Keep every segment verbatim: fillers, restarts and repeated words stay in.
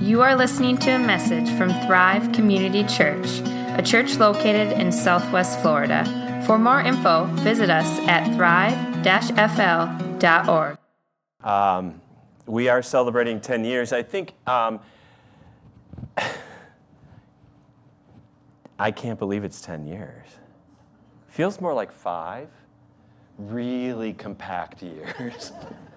You are listening to a message from Thrive Community Church, a church located in Southwest Florida. For more info, visit us at thrive dash f l dot org. Um, we are celebrating ten years. I think, um, I can't believe it's ten years. Feels more like five really compact years.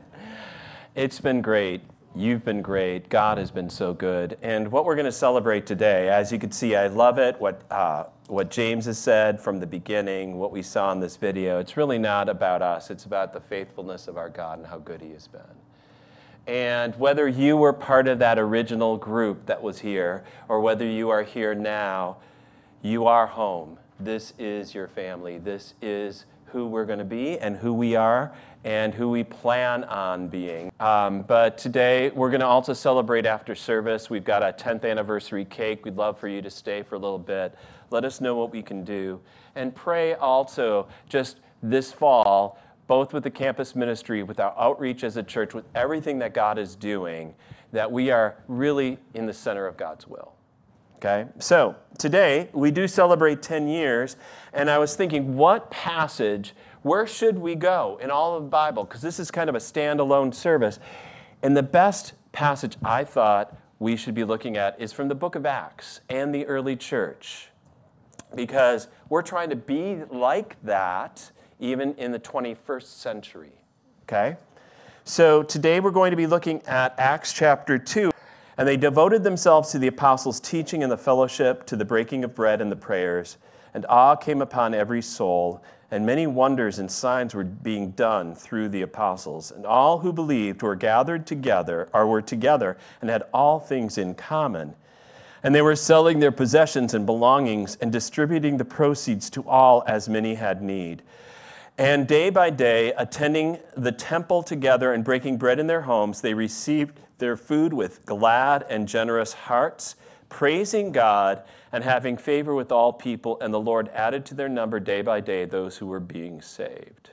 It's been great. You've been great. God has been so good. And what we're going to celebrate today, as you can see, I love it, what uh, what James has said from the beginning, what we saw in this video. It's really not about us. It's about the faithfulness of our God and how good he has been. And whether you were part of that original group that was here, or whether you are here now, you are home. This is your family. This is who we're going to be and who we are and who we plan on being. Um, but today, we're going to also celebrate after service. We've got a tenth anniversary cake. We'd love for you to stay for a little bit. Let us know what we can do. And pray also just this fall, both with the campus ministry, with our outreach as a church, with everything that God is doing, that we are really in the center of God's will. Okay, so today we do celebrate ten years, and I was thinking, what passage, where should we go in all of the Bible? Because this is kind of a standalone service. And the best passage I thought we should be looking at is from the book of Acts and the early church, because we're trying to be like that even in the twenty-first century. Okay, so today we're going to be looking at Acts chapter two. And they devoted themselves to the apostles' teaching and the fellowship, to the breaking of bread and the prayers. And awe came upon every soul, and many wonders and signs were being done through the apostles. And all who believed were gathered together, or were together, and had all things in common. And they were selling their possessions and belongings, and distributing the proceeds to all as many had need. And day by day, attending the temple together and breaking bread in their homes, they received their food with glad and generous hearts, praising God and having favor with all people. And the Lord added to their number day by day those who were being saved.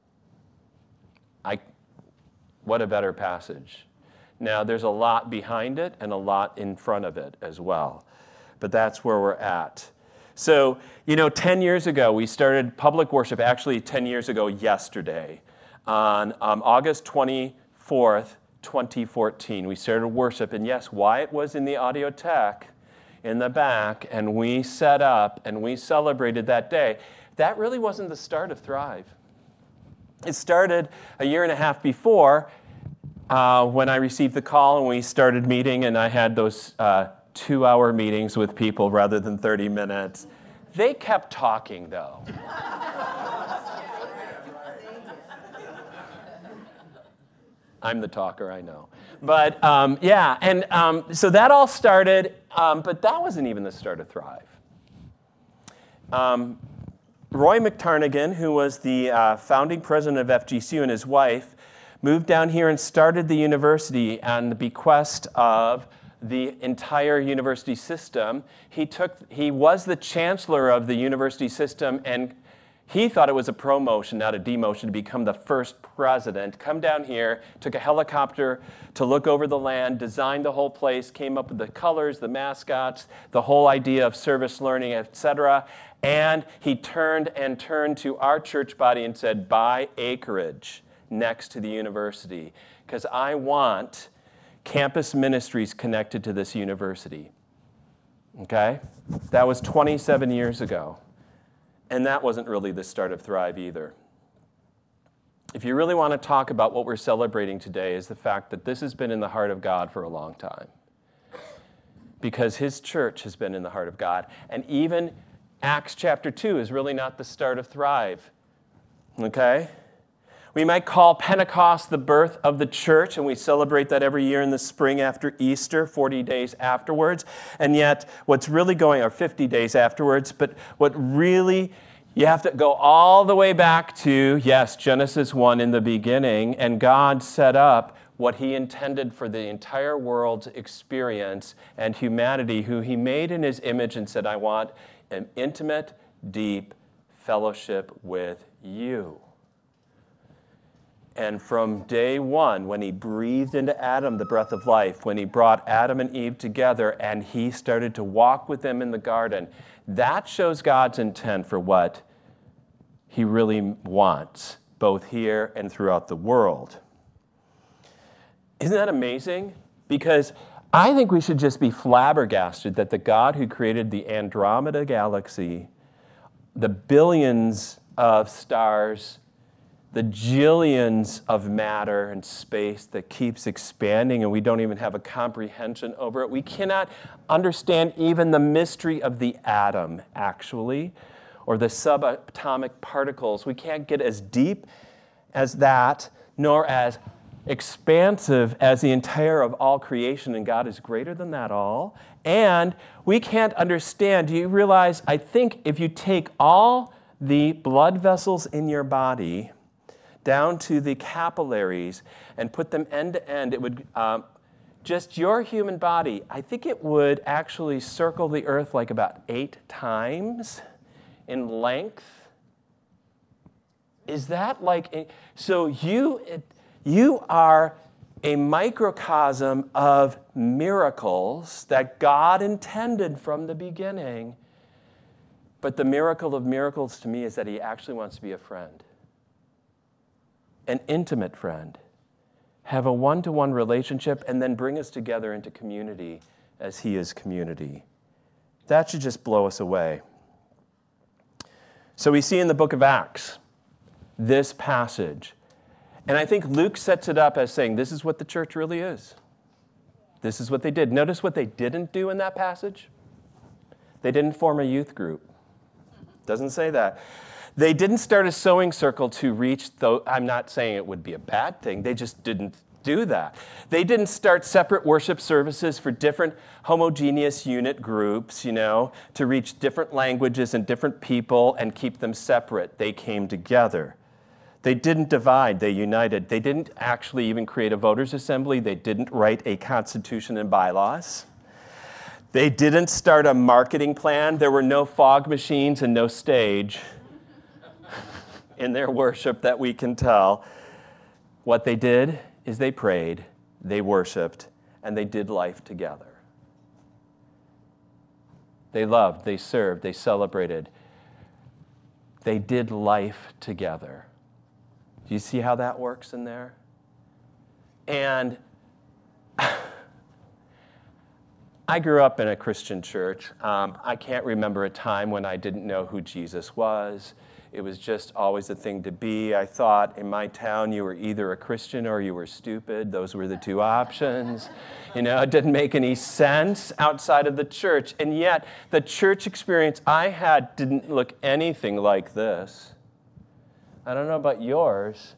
I, what a better passage. Now, there's a lot behind it and a lot in front of it as well. But that's where we're at. So, you know, ten years ago, we started public worship, actually ten years ago yesterday, on um, August twenty-fourth, twenty fourteen. We started worship, and yes, Wyatt was in the audio tech in the back, and we set up, and we celebrated that day. That really wasn't the start of Thrive. It started a year and a half before uh, when I received the call, and we started meeting, and I had those uh, two-hour meetings with people rather than thirty minutes. They kept talking, though. I'm the talker, I know. But, um, yeah, and um, so that all started, um, but that wasn't even the start of Thrive. Um, Roy McTarnigan, who was the uh, founding president of F G C U, and his wife, moved down here and started the university on the bequest of the entire university system. He took, he was the chancellor of the university system, and he thought it was a promotion, not a demotion, to become the first president. Come down here, took a helicopter to look over the land, designed the whole place, came up with the colors, the mascots, the whole idea of service learning, et cetera. And he turned and turned to our church body and said, buy acreage next to the university, because I want campus ministries connected to this university. Okay? That was twenty-seven years ago. And that wasn't really the start of Thrive either. If you really want to talk about what we're celebrating today, is the fact that this has been in the heart of God for a long time. Because his church has been in the heart of God. And even Acts chapter two is really not the start of Thrive. Okay? We might call Pentecost the birth of the church, and we celebrate that every year in the spring after Easter, forty days afterwards. And yet, what's really going, or fifty days afterwards, but what really, you have to go all the way back to, yes, Genesis one in the beginning, and God set up what he intended for the entire world to experience, and humanity, who he made in his image and said, I want an intimate, deep fellowship with you. And from day one, when he breathed into Adam the breath of life, when he brought Adam and Eve together and he started to walk with them in the garden, that shows God's intent for what he really wants, both here and throughout the world. Isn't that amazing? Because I think we should just be flabbergasted that the God who created the Andromeda galaxy, the billions of stars, the jillions of matter and space that keeps expanding and we don't even have a comprehension over it. We cannot understand even the mystery of the atom, actually, or the subatomic particles. We can't get as deep as that, nor as expansive as the entire of all creation, and God is greater than that all. And we can't understand. Do you realize, I think if you take all the blood vessels in your body down to the capillaries and put them end to end, it would, um, just your human body, I think it would actually circle the earth like about eight times in length. Is that like, so you, it, you are a microcosm of miracles that God intended from the beginning. But the miracle of miracles to me is that he actually wants to be a friend. An intimate friend, have a one-to-one relationship, and then bring us together into community as he is community. That should just blow us away. So we see in the book of Acts this passage, and I think Luke sets it up as saying, this is what the church really is. This is what they did. Notice what they didn't do in that passage. They didn't form a youth group. Doesn't say that. They didn't start a sewing circle to reach, though I'm not saying it would be a bad thing, they just didn't do that. They didn't start separate worship services for different homogeneous unit groups, you know, to reach different languages and different people and keep them separate. They came together. They didn't divide, they united. They didn't actually even create a voters' assembly. They didn't write a constitution and bylaws. They didn't start a marketing plan. There were no fog machines and no stage in their worship that we can tell. What they did is they prayed, they worshiped, and they did life together. They loved, they served, they celebrated. They did life together. Do you see how that works in there? And I grew up in a Christian church. Um, I can't remember a time when I didn't know who Jesus was. It was just always a thing to be. I thought in my town you were either a Christian or you were stupid. Those were the two options. You know, it didn't make any sense outside of the church. And yet, the church experience I had didn't look anything like this. I don't know about yours.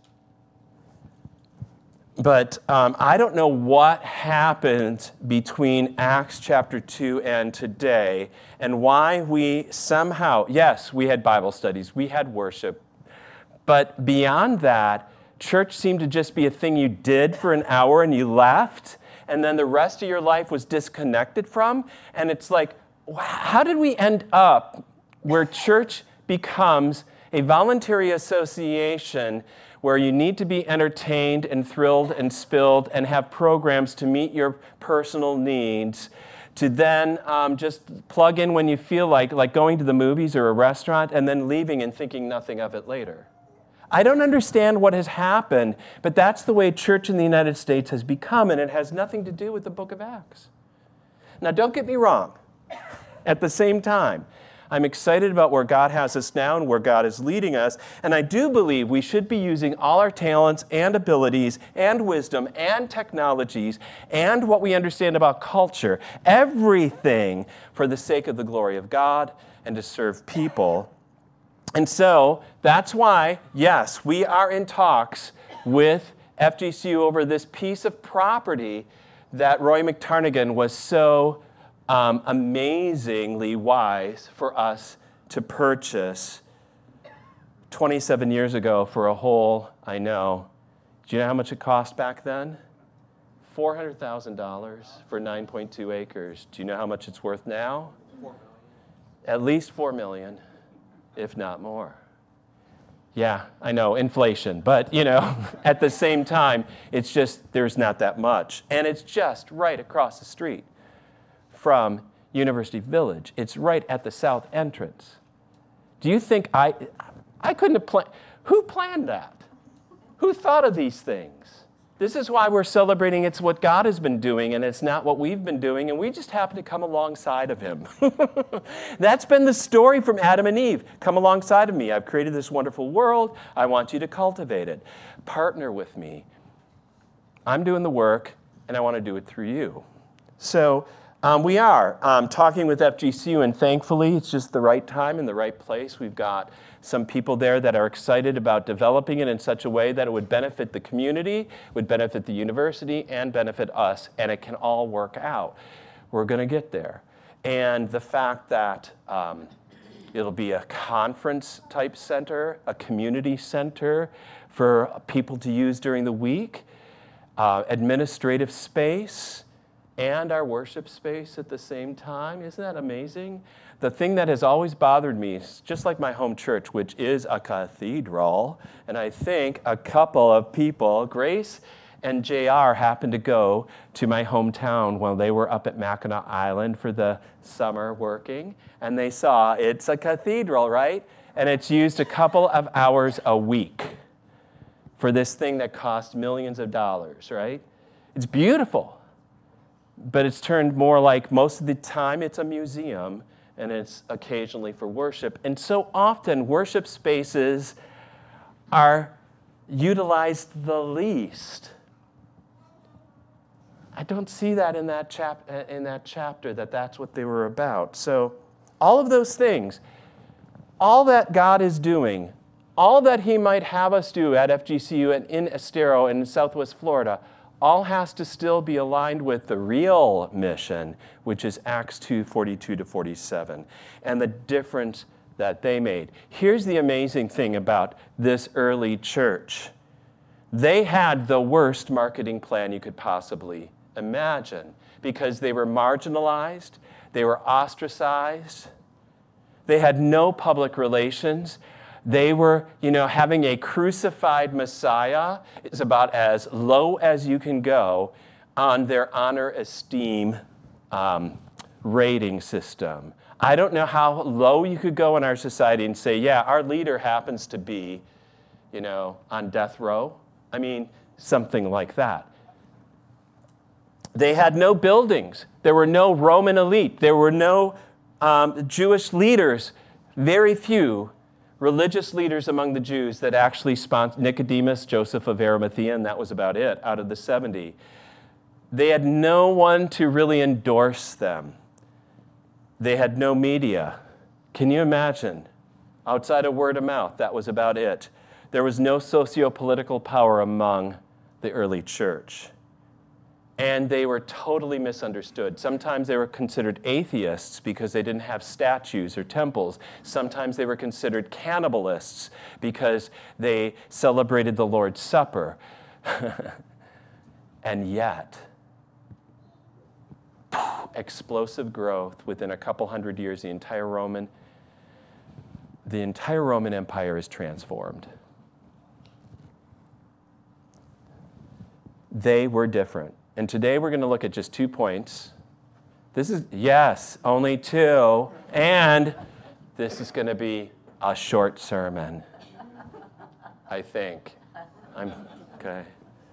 But um, I don't know what happened between Acts chapter two and today and why we somehow, yes, we had Bible studies, we had worship, but beyond that, church seemed to just be a thing you did for an hour and you left, and then the rest of your life was disconnected from, and it's like, how did we end up where church becomes a voluntary association where you need to be entertained and thrilled and spilled and have programs to meet your personal needs, to then um, just plug in when you feel like, like going to the movies or a restaurant and then leaving and thinking nothing of it later. I don't understand what has happened, but that's the way church in the United States has become, and it has nothing to do with the book of Acts. Now, don't get me wrong. At the same time, I'm excited about where God has us now and where God is leading us. And I do believe we should be using all our talents and abilities and wisdom and technologies and what we understand about culture, everything for the sake of the glory of God and to serve people. And so that's why, yes, we are in talks with F G C U over this piece of property that Roy McTarnigan was so Um, amazingly wise for us to purchase twenty-seven years ago for a whole, I know. Do you know how much it cost back then? four hundred thousand dollars for nine point two acres. Do you know how much it's worth now? Four million. At least four million, if not more. Yeah, I know, inflation. But, you know, at the same time, it's just, there's not that much. And it's just right across the street from University Village. It's right at the south entrance. Do you think I, I couldn't have planned, who planned that? Who thought of these things? This is why we're celebrating it's what God has been doing, and it's not what we've been doing, and we just happen to come alongside of him. That's been the story from Adam and Eve. Come alongside of me. I've created this wonderful world. I want you to cultivate it. Partner with me. I'm doing the work, and I want to do it through you. So um, we are um, talking with F G C U, and thankfully it's just the right time and the right place. We've got some people there that are excited about developing it in such a way that it would benefit the community, would benefit the university, and benefit us, and it can all work out. We're going to get there. And the fact that um, it'll be a conference-type center, a community center for people to use during the week, uh, administrative space, and our worship space at the same time. Isn't that amazing? The thing that has always bothered me is just like my home church, which is a cathedral, and I think a couple of people, Grace and J R, happened to go to my hometown while they were up at Mackinac Island for the summer working, and they saw it's a cathedral, right? And it's used a couple of hours a week for this thing that cost millions of dollars, right? It's beautiful, but it's turned more like most of the time it's a museum, and it's occasionally for worship. And so often, worship spaces are utilized the least. I don't see that in that chap in that chapter, that that's what they were about. So all of those things, all that God is doing, all that he might have us do at F G C U and in Estero and in Southwest Florida, all has to still be aligned with the real mission, which is Acts two, forty-two to forty-seven, and the difference that they made. Here's the amazing thing about this early church. They had the worst marketing plan you could possibly imagine because they were marginalized, they were ostracized, they had no public relations. They were, you know, having a crucified Messiah is about as low as you can go on their honor esteem um, rating system. I don't know how low you could go in our society and say, yeah, our leader happens to be, you know, on death row. I mean, something like that. They had no buildings. There were no Roman elite. There were no um, Jewish leaders, very few religious leaders among the Jews that actually sponsored Nicodemus, Joseph of Arimathea, and that was about it out of the seventy. They had no one to really endorse them. They had no media. Can you imagine? Outside of word of mouth, that was about it. There was no socio-political power among the early church. And they were totally misunderstood. Sometimes they were considered atheists because they didn't have statues or temples. Sometimes they were considered cannibalists because they celebrated the Lord's Supper. And yet, explosive growth within a couple hundred years, the entire Roman, the entire Roman Empire is transformed. They were different. And today we're going to look at just two points. This is, yes, only two. And this is going to be a short sermon, I think. I'm, okay.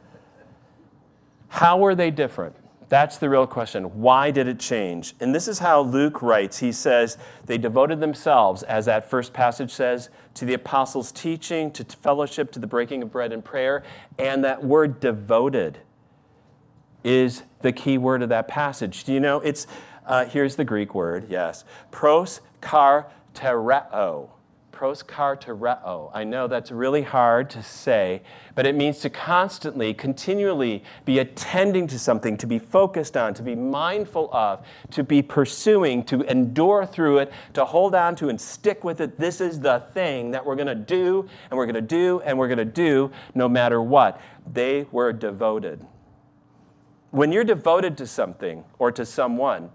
How were they different? That's the real question. Why did it change? And this is how Luke writes. He says, they devoted themselves, as that first passage says, to the apostles' teaching, to fellowship, to the breaking of bread and prayer. And that word devoted is the key word of that passage. Do you know, it's, uh, here's the Greek word, yes, proskartereo. Proskartereo. I know that's really hard to say, but it means to constantly, continually be attending to something, to be focused on, to be mindful of, to be pursuing, to endure through it, to hold on to and stick with it. This is the thing that we're going to do, and we're going to do, and we're going to do no matter what. They were devoted. When you're devoted to something or to someone,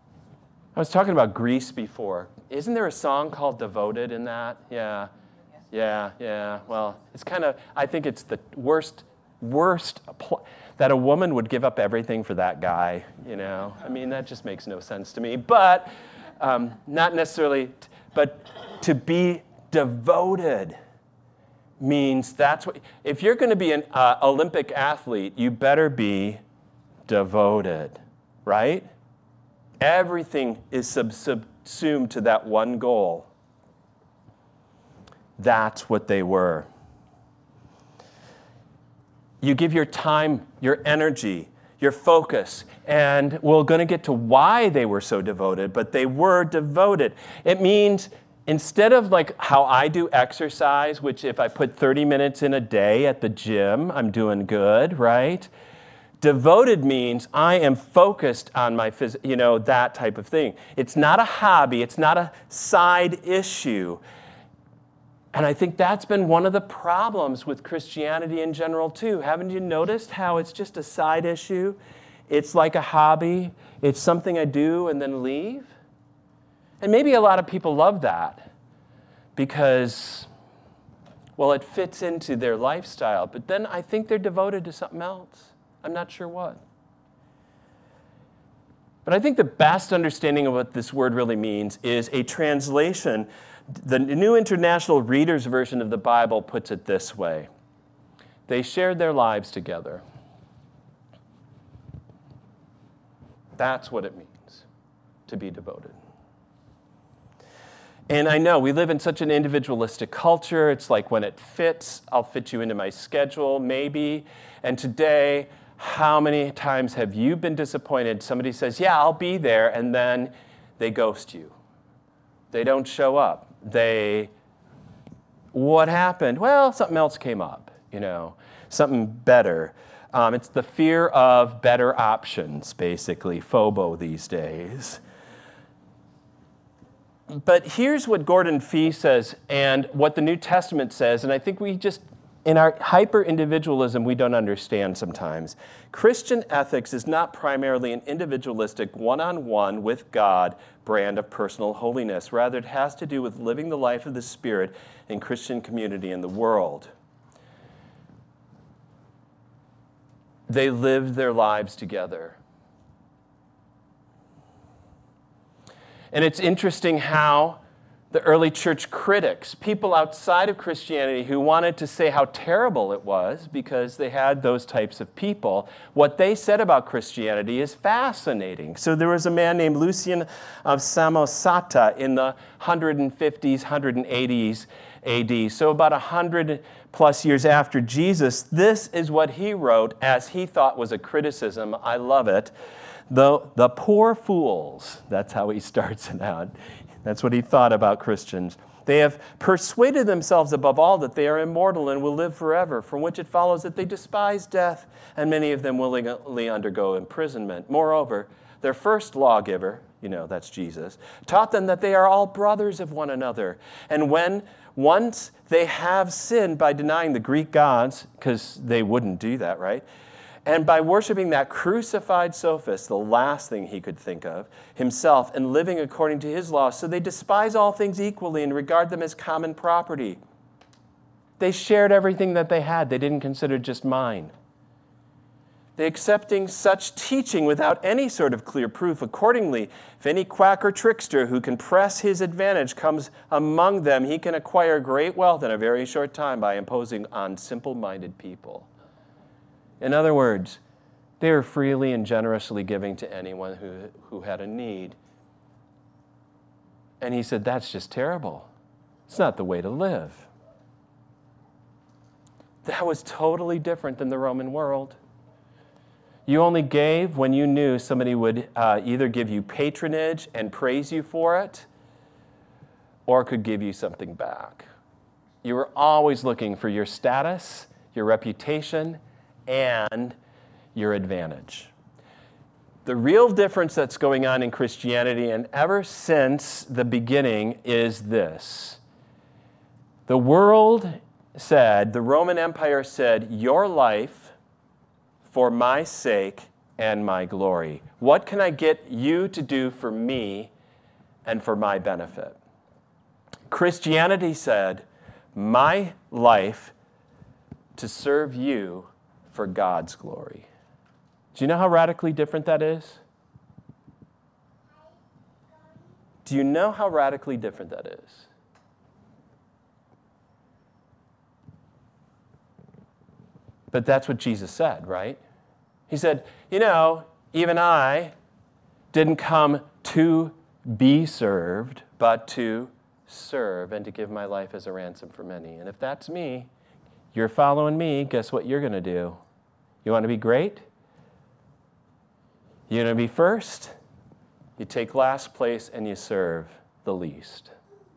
I was talking about Grease before. Isn't there a song called Devoted in that? Yeah. Yeah, yeah. Well, it's kind of, I think it's the worst, worst, pl- that a woman would give up everything for that guy, you know? I mean, that just makes no sense to me. But um, not necessarily, t- but to be devoted means that's what, if you're going to be an uh, Olympic athlete, you better be devoted, right? Everything is sub- subsumed to that one goal. That's what they were. You give your time, your energy, your focus, and we're going to get to why they were so devoted, but they were devoted. It means instead of like how I do exercise, which if I put thirty minutes in a day at the gym, I'm doing good, right? Devoted means I am focused on my, phys- you know, that type of thing. It's not a hobby. It's not a side issue. And I think that's been one of the problems with Christianity in general, too. Haven't you noticed how it's just a side issue? It's like a hobby. It's something I do and then leave. And maybe a lot of people love that because, well, it fits into their lifestyle. But then I think they're devoted to something else. I'm not sure what. But I think the best understanding of what this word really means is a translation. The New International Reader's Version of the Bible puts it this way. They shared their lives together. That's what it means to be devoted. And I know we live in such an individualistic culture. It's like when it fits, I'll fit you into my schedule, maybe. And today, how many times have you been disappointed? Somebody says, yeah, I'll be there, and then they ghost you. They don't show up. They, what happened? Well, something else came up, you know, something better. Um, it's the fear of better options, basically, FOBO these days. But here's what Gordon Fee says and what the New Testament says, and I think we just, in our hyper-individualism, we don't understand sometimes. Christian ethics is not primarily an individualistic, one-on-one with God brand of personal holiness. Rather, it has to do with living the life of the Spirit in Christian community in the world. They lived their lives together. And it's interesting how the early church critics, people outside of Christianity who wanted to say how terrible it was because they had those types of people, what they said about Christianity is fascinating. So there was a man named Lucian of Samosata in the one fifties, one eighties A D, so about one hundred plus years after Jesus. This is what he wrote as he thought was a criticism. I love it. The, the poor fools, that's how he starts it out. That's what he thought about Christians. They have persuaded themselves above all that they are immortal and will live forever, from which it follows that they despise death, and many of them willingly undergo imprisonment. Moreover, their first lawgiver, you know, that's Jesus, taught them that they are all brothers of one another. And when once they have sinned by denying the Greek gods, because they wouldn't do that, right? And by worshiping that crucified sophist, the last thing he could think of, himself, and living according to his law, so they despise all things equally and regard them as common property. They shared everything that they had. They didn't consider just mine. They accepting such teaching without any sort of clear proof. Accordingly, if any quack or trickster who can press his advantage comes among them, he can acquire great wealth in a very short time by imposing on simple-minded people. In other words, they were freely and generously giving to anyone who, who had a need. And he said, that's just terrible. It's not the way to live. That was totally different than the Roman world. You only gave when you knew somebody would uh, either give you patronage and praise you for it, or could give you something back. You were always looking for your status, your reputation, and your advantage. The real difference that's going on in Christianity, and ever since the beginning, is this. The world said, the Roman Empire said, your life for my sake and my glory. What can I get you to do for me and for my benefit? Christianity said, my life to serve you for God's glory. Do you know how radically different that is? Do you know how radically different that is? But that's what Jesus said, right? He said, you know, even I didn't come to be served, but to serve and to give my life as a ransom for many. And if that's me, you're following me, guess what you're going to do? You want to be great? You're going to be first? You take last place and you serve the least.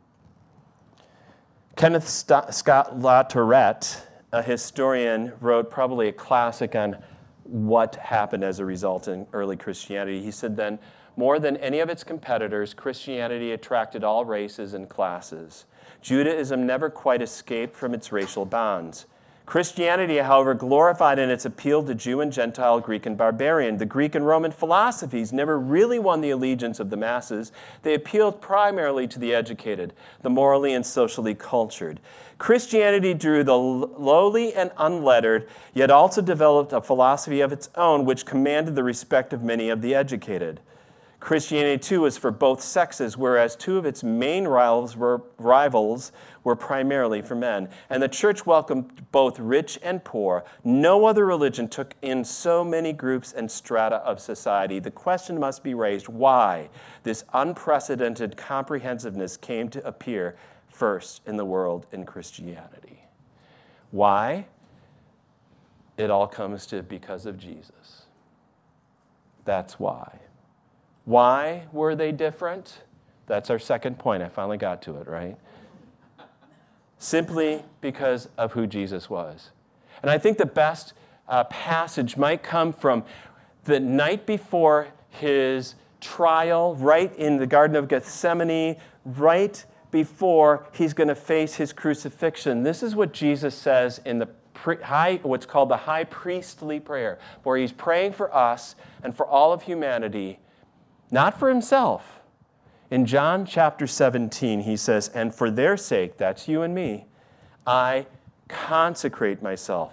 Kenneth St- Scott LaTourette, a historian, wrote probably a classic on what happened as a result in early Christianity. He said then, more than any of its competitors, Christianity attracted all races and classes. Judaism never quite escaped from its racial bonds. Christianity, however, glorified in its appeal to Jew and Gentile, Greek and barbarian. The Greek and Roman philosophies never really won the allegiance of the masses. They appealed primarily to the educated, the morally and socially cultured. Christianity drew the lowly and unlettered, yet also developed a philosophy of its own which commanded the respect of many of the educated. Christianity, too, was for both sexes, whereas two of its main rivals were, rivals were primarily for men. And the church welcomed both rich and poor. No other religion took in so many groups and strata of society. The question must be raised, why this unprecedented comprehensiveness came to appear first in the world in Christianity. Why? It all comes to because of Jesus. That's why. Why were they different? That's our second point. I finally got to it, right? Simply because of who Jesus was. And I think the best uh, passage might come from the night before his trial, right in the Garden of Gethsemane, right before he's going to face his crucifixion. This is what Jesus says in the pre- high, what's called the high priestly prayer, where he's praying for us and for all of humanity, not for himself. In John chapter seventeen, he says, and for their sake, that's you and me, I consecrate myself,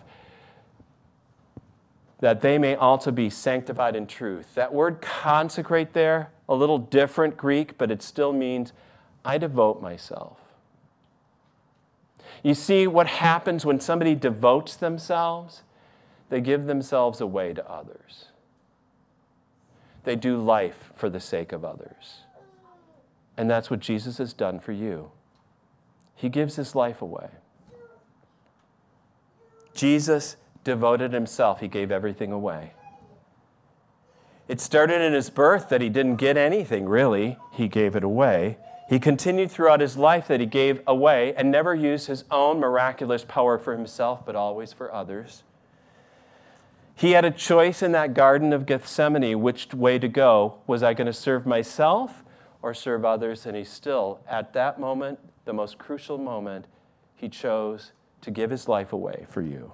that they may also be sanctified in truth. That word consecrate there, a little different Greek, but it still means I devote myself. You see, what happens when somebody devotes themselves? They give themselves away to others. They do life for the sake of others. And that's what Jesus has done for you. He gives his life away. Jesus devoted himself. He gave everything away. It started in his birth that he didn't get anything, really. He gave it away. He continued throughout his life that he gave away and never used his own miraculous power for himself, but always for others. He had a choice in that Garden of Gethsemane which way to go. Was I going to serve myself or serve others? And he still, at that moment, the most crucial moment, he chose to give his life away for you.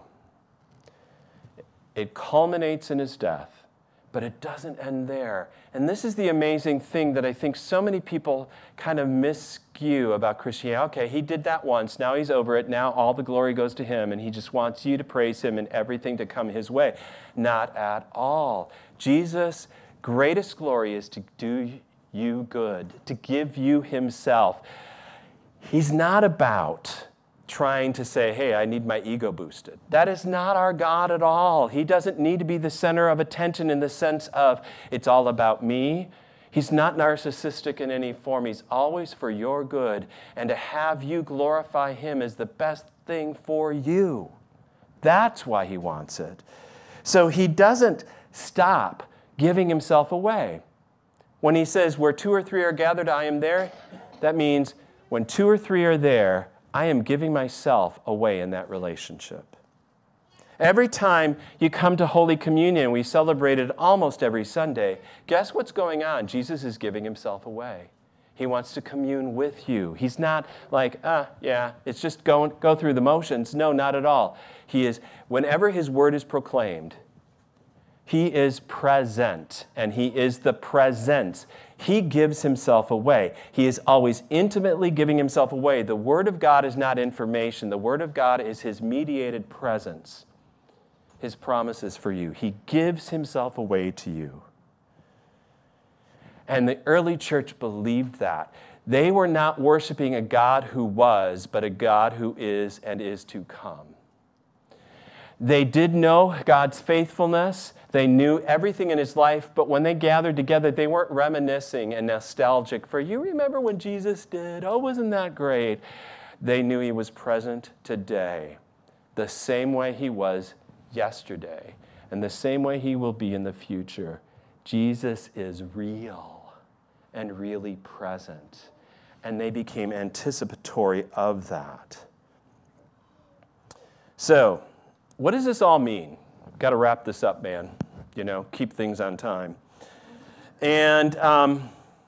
It culminates in his death. But it doesn't end there. And this is the amazing thing that I think so many people kind of miscue about Christianity. Okay, he did that once. Now he's over it. Now all the glory goes to him, and he just wants you to praise him and everything to come his way. Not at all. Jesus' greatest glory is to do you good, to give you himself. He's not about trying to say, hey, I need my ego boosted. That is not our God at all. He doesn't need to be the center of attention in the sense of it's all about me. He's not narcissistic in any form. He's always for your good. And to have you glorify him is the best thing for you. That's why he wants it. So he doesn't stop giving himself away. When he says, where two or three are gathered, I am there, that means when two or three are there, I am giving myself away in that relationship. Every time you come to Holy Communion, we celebrate it almost every Sunday. Guess what's going on? Jesus is giving himself away. He wants to commune with you. He's not like, ah, yeah, it's just go, go through the motions. No, not at all. He is, whenever his word is proclaimed, he is present, and he is the presence. He gives himself away. He is always intimately giving himself away. The Word of God is not information. The Word of God is his mediated presence, his promises for you. He gives himself away to you. And the early church believed that. They were not worshiping a God who was, but a God who is and is to come. They did know God's faithfulness. They knew everything in his life, but when they gathered together, they weren't reminiscing and nostalgic for, you remember when Jesus did? Oh, wasn't that great? They knew he was present today, the same way he was yesterday, and the same way he will be in the future. Jesus is real and really present, and they became anticipatory of that. So, what does this all mean? Got to wrap this up, man. You know, keep things on time. And um,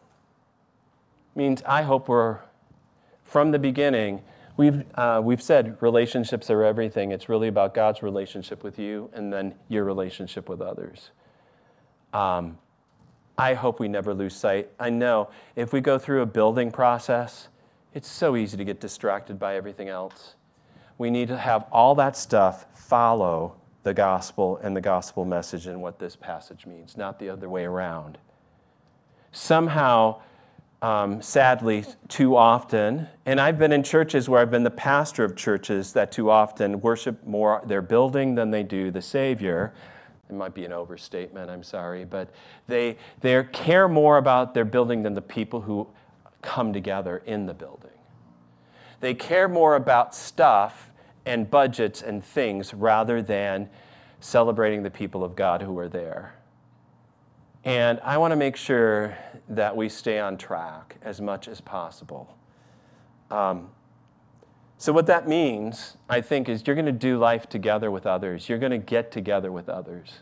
means I hope we're, from the beginning, we've uh, we've said relationships are everything. It's really about God's relationship with you and then your relationship with others. Um, I hope we never lose sight. I know if we go through a building process, it's so easy to get distracted by everything else. We need to have all that stuff follow the gospel and the gospel message and what this passage means, not the other way around. Somehow, um, sadly, too often, and I've been in churches where I've been the pastor of churches that too often worship more their building than they do the Savior. It might be an overstatement, I'm sorry, but they they care more about their building than the people who come together in the building. They care more about stuff and budgets and things rather than celebrating the people of God who are there. And I want to make sure that we stay on track as much as possible. Um, so what that means, I think, is you're going to do life together with others. You're going to get together with others.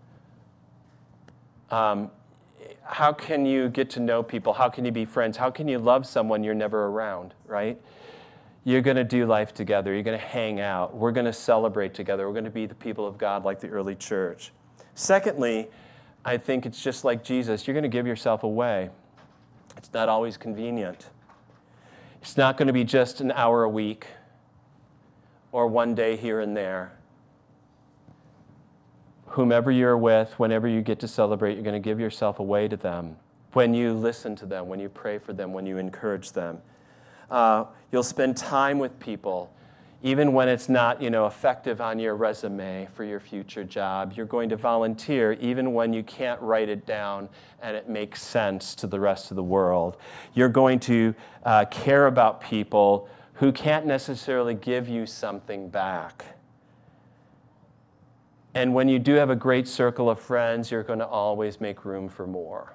Um, how can you get to know people? How can you be friends? How can you love someone you're never around, right? You're going to do life together. You're going to hang out. We're going to celebrate together. We're going to be the people of God like the early church. Secondly, I think it's just like Jesus. You're going to give yourself away. It's not always convenient. It's not going to be just an hour a week or one day here and there. Whomever you're with, whenever you get to celebrate, you're going to give yourself away to them. When you listen to them, when you pray for them, when you encourage them. Uh, you'll spend time with people, even when it's not, you know, effective on your resume for your future job. You're going to volunteer, even when you can't write it down and it makes sense to the rest of the world. You're going to uh, care about people who can't necessarily give you something back. And when you do have a great circle of friends, you're going to always make room for more.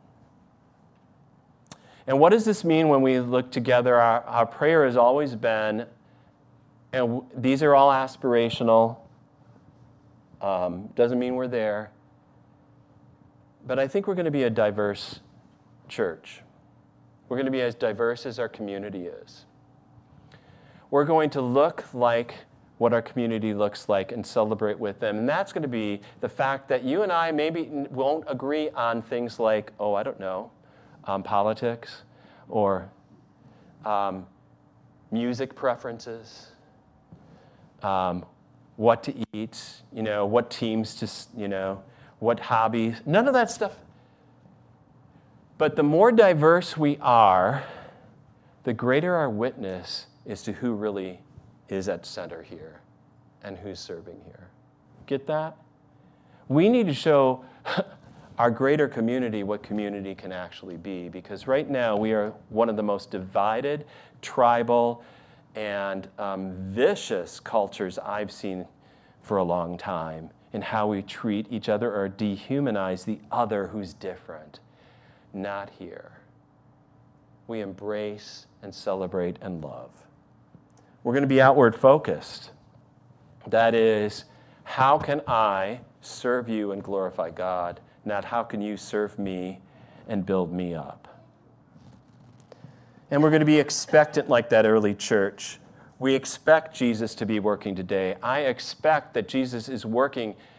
And what does this mean when we look together? Our, our prayer has always been, and w- these are all aspirational, um, doesn't mean we're there, but I think we're going to be a diverse church. We're going to be as diverse as our community is. We're going to look like what our community looks like and celebrate with them. And that's going to be the fact that you and I maybe won't agree on things like, oh, I don't know, Um, politics or um, music preferences, um, what to eat, you know, what teams to, you know, what hobbies, none of that stuff. But the more diverse we are, the greater our witness is to who really is at center here and who's serving here. Get that? We need to show our greater community what community can actually be, because right now we are one of the most divided, tribal, and um, vicious cultures I've seen for a long time in how we treat each other or dehumanize the other who's different. Not here. We embrace and celebrate and love. We're going to be outward focused. That is, how can I serve you and glorify God? Not how can you serve me and build me up. And we're going to be expectant like that early church. We expect Jesus to be working today. I expect that Jesus is working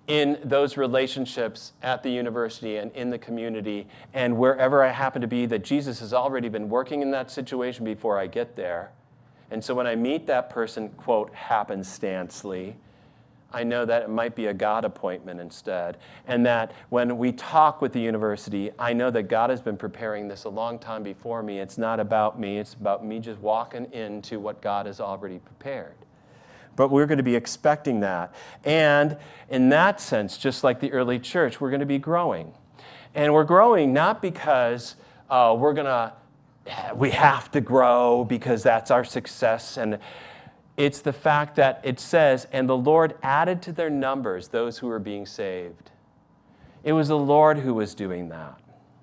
in those relationships at the university and in the community and wherever I happen to be, that Jesus has already been working in that situation before I get there. And so when I meet that person, quote, happenstancely, I know that it might be a God appointment instead. And that when we talk with the university, I know that God has been preparing this a long time before me. It's not about me. It's about me just walking into what God has already prepared. But we're going to be expecting that. And in that sense, just like the early church, we're going to be growing. And we're growing not because uh, we're going to, we have to grow because that's our success. And it's the fact that it says, and the Lord added to their numbers those who were being saved. It was the Lord who was doing that.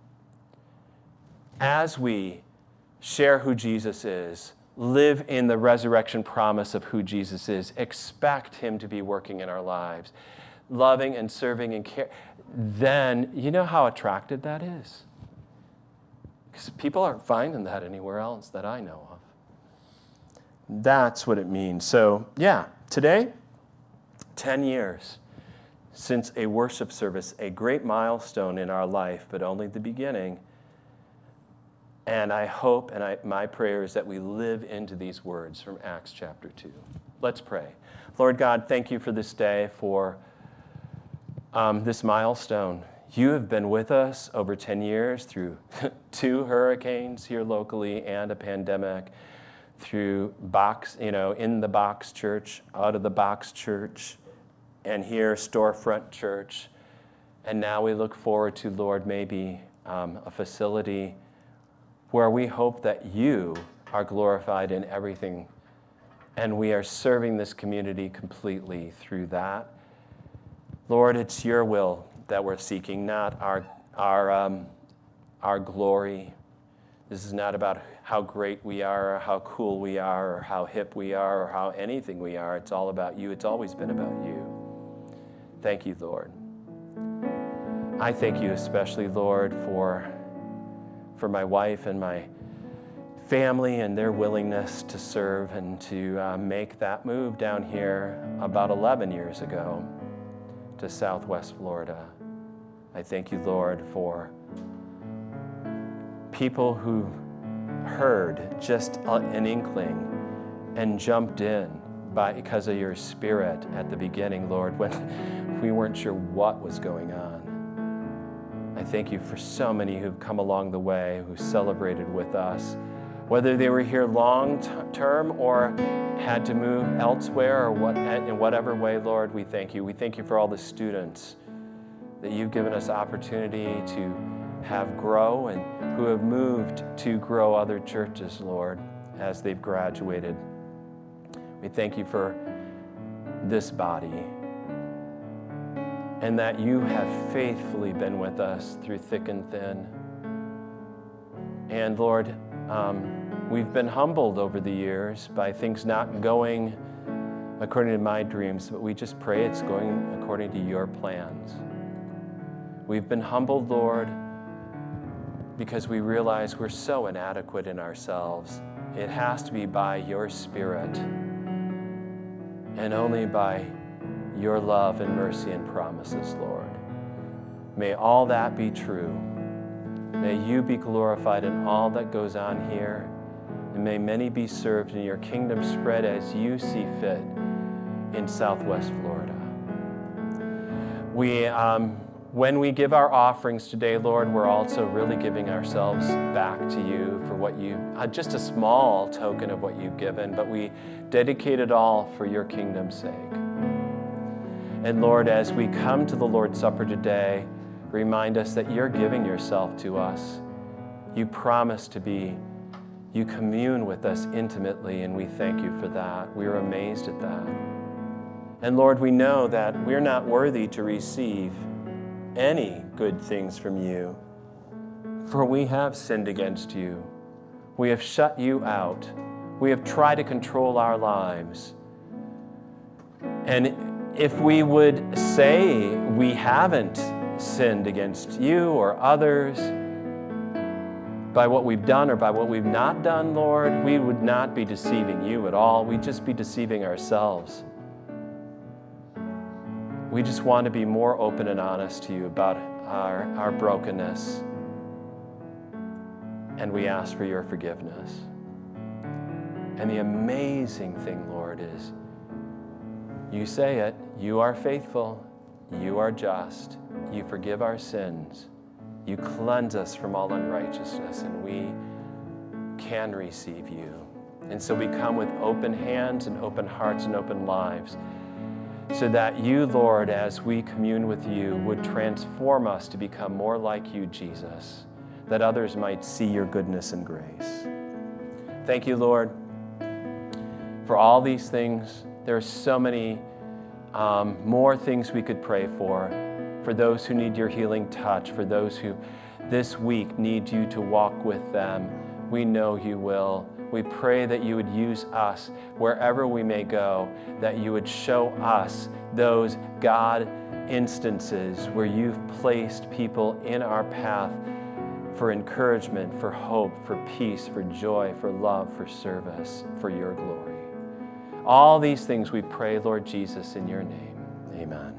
As we share who Jesus is, live in the resurrection promise of who Jesus is, expect him to be working in our lives, loving and serving and care, then you know how attractive that is. Because people aren't finding that anywhere else that I know of. That's what it means. So, yeah, today, ten years since a worship service, a great milestone in our life, but only the beginning. And I hope, and I, my prayer is that we live into these words from Acts chapter two. Let's pray. Lord God, thank you for this day, for um, this milestone. You have been with us over ten years through two hurricanes here locally and a pandemic, through box, you know, in the box church, out of the box church, and here storefront church. And now we look forward to, Lord, maybe um, a facility where we hope that you are glorified in everything, and we are serving this community completely through that. Lord, it's your will that we're seeking, not our our um, our glory. This is not about how great we are, or how cool we are, or how hip we are, or how anything we are. It's all about you. It's always been about you. Thank you, Lord. I thank you especially, Lord, for for my wife and my family and their willingness to serve and to uh, make that move down here about eleven years ago to Southwest Florida. I thank you, Lord, for people who heard just an inkling and jumped in by because of your Spirit at the beginning, Lord, when we weren't sure what was going on. I thank you for so many who've come along the way, who celebrated with us, whether they were here long t- term or had to move elsewhere or what, in whatever way, Lord, we thank you. We thank you for all the students that you've given us opportunity to have grow and who have moved to grow other churches, Lord, as they've graduated. We thank you for this body, and that you have faithfully been with us through thick and thin. And Lord, um, we've been humbled over the years by things not going according to my dreams, but we just pray it's going according to your plans. We've been humbled, Lord, because we realize we're so inadequate in ourselves. It has to be by your Spirit and only by your love and mercy and promises, Lord. May all that be true. May you be glorified in all that goes on here, and may many be served and your kingdom spread as you see fit in Southwest Florida. We, um, when we give our offerings today, Lord, we're also really giving ourselves back to you for what you, uh, just a small token of what you've given, but we dedicate it all for your kingdom's sake. And Lord, as we come to the Lord's Supper today, remind us that you're giving yourself to us. You promise to be, you commune with us intimately, and we thank you for that. We're amazed at that. And Lord, we know that we're not worthy to receive any good things from you, for we have sinned against you. We have shut you out. We have tried to control our lives. And if we would say we haven't sinned against you or others by what we've done or by what we've not done, Lord, we would not be deceiving you at all. We'd just be deceiving ourselves. We just want to be more open and honest to you about our, our brokenness. And we ask for your forgiveness. And the amazing thing, Lord, is you say it, you are faithful, you are just, you forgive our sins, you cleanse us from all unrighteousness, and we can receive you. And so we come with open hands and open hearts and open lives, so that you, Lord, as we commune with you, would transform us to become more like you, Jesus, that others might see your goodness and grace. Thank you, Lord, for all these things. There are so many um, more things we could pray for, for those who need your healing touch, for those who this week need you to walk with them. We know you will. We pray that you would use us wherever we may go, that you would show us those God instances where you've placed people in our path for encouragement, for hope, for peace, for joy, for love, for service, for your glory. All these things we pray, Lord Jesus, in your name. Amen.